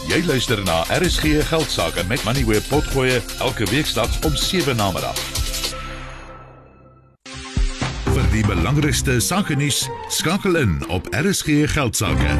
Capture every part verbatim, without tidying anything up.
Jy luister na R S G Geldsaake met Moneyweb Potgoe elke weeksdag om sewe namiddag. Vir die belangrikste sake nuus, skakel in op R S G Geldsaake.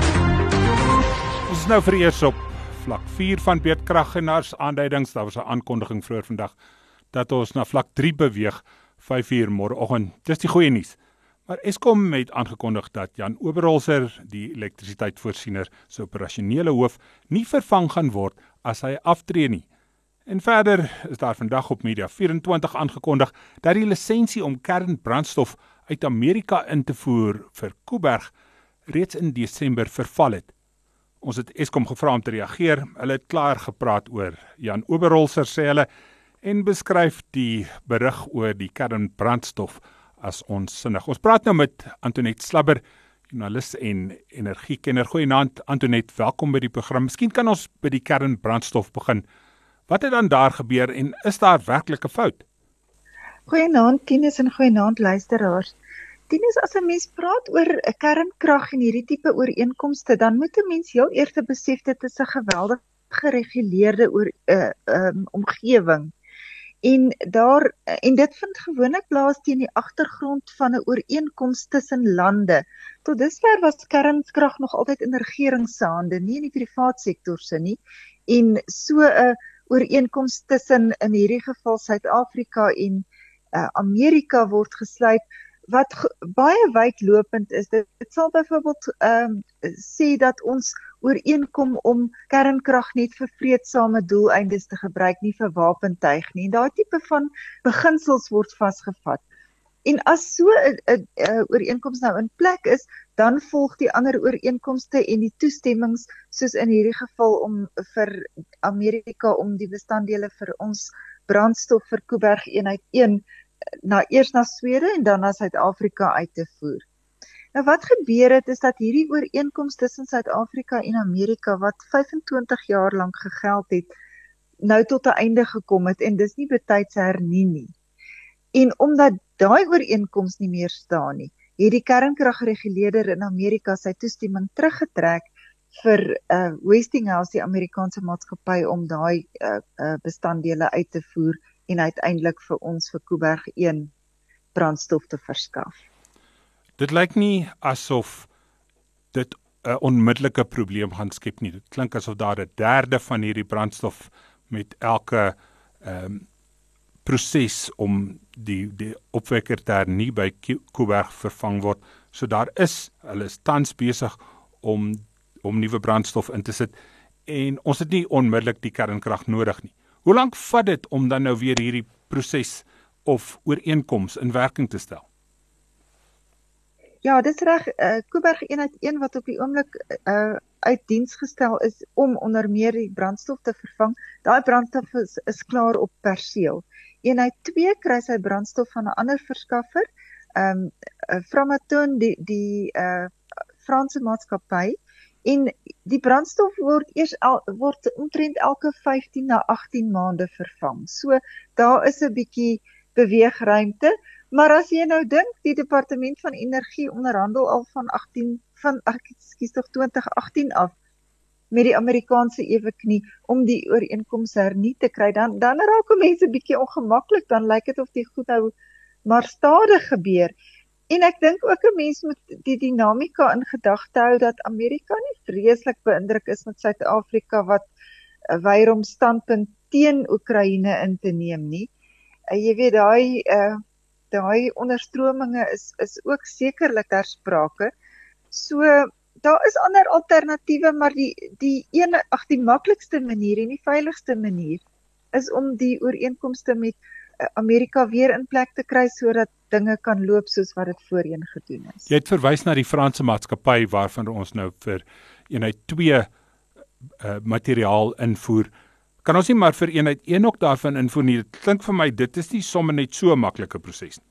Ons is nou vereers op vlak vier van beurtkraggenaars aanduidings. Daar was 'n aankondiging vroeër vandag dat ons na vlak drie beweeg, vyf uur môreoggend. Dis die goeie nuus. Maar Eskom het aangekondig dat Jan Oberholzer, die elektrisiteitvoorsiener se operasionele hoof, nie vervang gaan word as hy aftree nie. En verder is daar vandag op Media vyf en twintig aangekondig dat die lisensie om kernbrandstof uit Amerika in te voer vir Kuiberg reeds in Desember verval het. Ons het Eskom gevra om te reageer. Hulle het klaar gepraat oor Jan Oberholzer, sê hulle, en beskryf die berig oor die kernbrandstof as onsinnig. Ons praat nou met Antoinette Slabber, joernalis en energiekenner. Goeienaand Antoinette, welkom by die program. Miskien kan ons by die kernbrandstof begin. Wat het dan daar gebeur en is daar werklik 'n fout? Goeienaand Tinus en goeienaand luisteraars. Tinus, as 'n mens praat oor 'n kernkrag en hierdie tipe ooreenkomste, dan moet 'n mens heel eers besef dit is 'n geweldig gereguleerde oor 'n uh, um, omgewing. En daar en dit vind gewoonlik plaas teen die agtergrond van 'n ooreenkoms tussen lande. Tot dusver was kernkrag nog altyd in regering se hande, nie in die privaat sektor se nie. En so 'n ooreenkoms tussen in hierdie geval Suid-Afrika en uh, Amerika word gesluit wat baie wydlopend is. Dit, dit sal byvoorbeeld um, sê dat ons ooreenkom om kernkrag net vir vreedsame doeleindes te gebruik, nie vir wapentuig nie. Daai tipe van beginsels word vasgevat. En as so 'n ooreenkoms nou in plek is, dan volg die ander ooreenkomste en die toestemmings, soos in hierdie geval om vir Amerika om die bestanddele vir ons brandstof vir Kuiberg eenheid een na eers na Swede en dan na Suid-Afrika uit te voer. Nou wat gebeur het is dat hierdie ooreenkoms tussen Suid-Afrika en Amerika wat vyf en twintig jaar lank gegeld het, nou tot 'n einde gekom het en dis nie betyds hernie nie. En omdat daai ooreenkoms nie meer staan nie, het die kernkragreguleerder in Amerika sy toestemming teruggetrek vir uh, Westinghouse, die Amerikaanse maatskappy, om daai uh, uh, bestanddele uit te voer en uiteindelik vir ons vir Kuiberg een brandstof te verskaf. Dit lyk nie asof dit 'n onmiddellike probleem gaan skep nie. Dit klink asof daar 'n derde van hierdie brandstof met elke um, proses om die, die opwekker te hernie by Kuiberg vervang word. So daar is, hulle is tans besig om, om nuwe brandstof in te sit en ons het nie onmiddellik die kernkrag nodig nie. Hoe lank vat dit om dan nou weer hierdie proses of ooreenkoms in werking te stel? Ja, dis reg. Uh, Kuiberg eenheid een wat op die oomblik uh, uit diens gestel is om onder meer die brandstof te vervang. Daai brandstof is, is klaar op perseel. Eenheid twee kry sy brandstof van 'n ander verskaffer, um, uh, Framatome, die, die uh, Franse maatskappy. En die brandstof word eers el, word omtrent elke vyftien na agttien maande vervang. So daar is 'n bietjie beweegruimte, maar as jy nou dink, die Departement van Energie onderhandel al van agttien van ag ekskuus tog twintig agttien af met die Amerikaanse eweknie om die ooreenkoms hernie te kry, dan dan raak mense bietjie ongemaklik, dan lyk dit of die goed nou maar stadig gebeur. En ek dink ook 'n mens moet die dinamika in gedagte hou dat Amerika nie vreeslik beïndruk is met Suid-Afrika wat weier om standpunt teen Oekraïne in te neem nie. Uh, jy weet daai uh, daai onderstrominge is is ook sekerlik ter sprake. So daar is ander alternatiewe, maar die die een ag die maklikste manier en die veiligste manier is om die ooreenkomste met Amerika weer in plek te kry sodat dinge kan loop soos wat dit voorheen gedoen is. Jy het verwys na die Franse maatskappy waarvan ons nou vir eenheid twee uh, materiaal invoer. Kan ons nie maar vir eenheid een ook daarvan invoer nie? Dit klink vir my dit is nie sommer net so 'n maklike proses nie.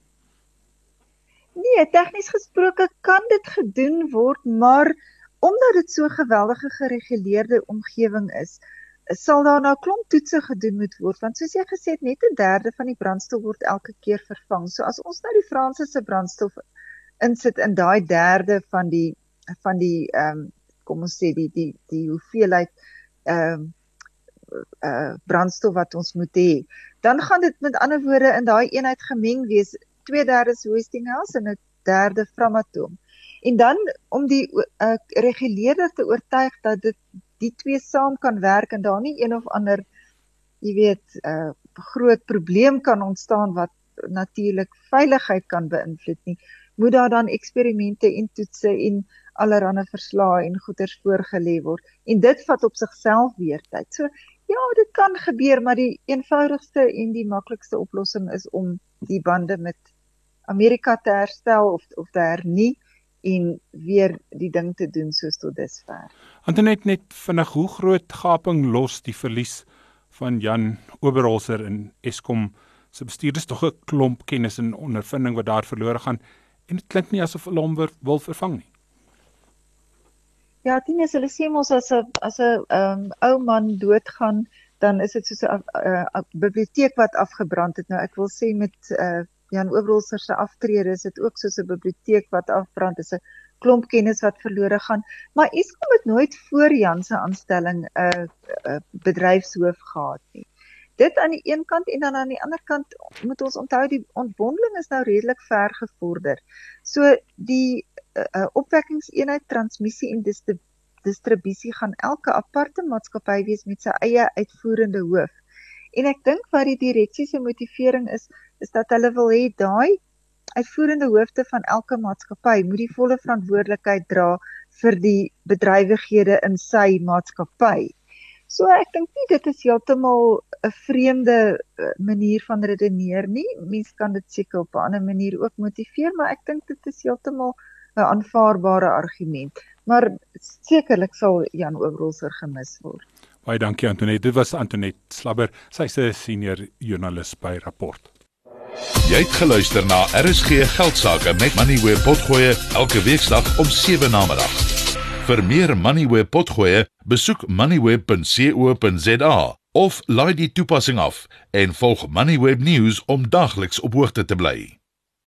Nee, tegnies gesproke kan dit gedoen word, maar omdat dit so 'n geweldige gereguleerde omgewing is, sal daar nou klomp toetse gedoen moet word, want soos jy gesê het, net 'n derde van die brandstof word elke keer vervang. So as ons nou die Franse se brandstof insit in daai derde van die van die ehm um, kom ons sê die die die hoeveelheid ehm um, uh, brandstof wat ons moet hê. Dan gaan dit met ander woorde in daai eenheid gemeng wees, twee derde Westinghouse en 'n derde Framatome. En dan om die uh, reguleerder te oortuig dat dit die twee saam kan werk en daar nie een of ander, jy weet, uh, groot probleem kan ontstaan wat natuurlik veiligheid kan beïnvloed nie, moet daar dan eksperimente en toetse en allerlei verslae en goeders voorgelê word. En dit vat op sigself weer tyd. So ja, dit kan gebeur, maar die eenvoudigste en die maklikste oplossing is om die bande met Amerika te herstel of of te hernie en weer die ding te doen soos tot dusver. Antoinette, net vinnig, hoe groot gaping los die verlies van Jan Oberholzer in Eskom se bestuur? Dis tog 'n klomp kennis en ondervinding wat daar verlore gaan en dit klink nie asof hulle hom wil vervang nie. Ja, Tinus, hulle sê mos as 'n as 'n um, ou man doodgaan, dan is dit soos 'n uh, uh, biblioteek wat afgebrand het. Nou ek wil sê met uh, Jan Oberholzer se aftrede is dit ook soos 'n biblioteek wat afbrand, is 'n klomp kennis wat verlore gaan. Maar Eskom het nooit voor Jan se aanstelling 'n uh, uh, bedryfshoof gehad nie. Dit aan die een kant en dan aan die ander kant moet ons onthou die ontbondeling is nou redelik ver gevorder. So die uh, uh, opwekkingseenheid, transmissie en distri distribusie gaan elke aparte maatskappy wees met sy eie uitvoerende hoof. En ek dink wat die direksie se motivering is, is dat hulle wil hê daai uitvoerende hoofde van elke maatskappy moet die volle verantwoordelikheid dra vir die bedrywighede in sy maatskappy. So ek dink nie dit is heeltemal 'n vreemde manier van redeneer nie. Mens kan dit seker op 'n ander manier ook motiveer, maar ek dink dit is heeltemal 'n aanvaarbare argument. Maar sekerlik sal Jan Oberholzer gemis word. Baie dankie Antoinette. Dit was Antoinette Slabber. Sy is 'n senior joernalis by Rapport. Jy het geluister na R S G Geldsaake met Moneyweb Potgoe elke weeksdag om sewe namiddag. Vir meer Moneyweb Potgoe, besoek moneyweb punt co punt za of laai die toepassing af en volg Moneyweb News om dagliks op hoogte te bly.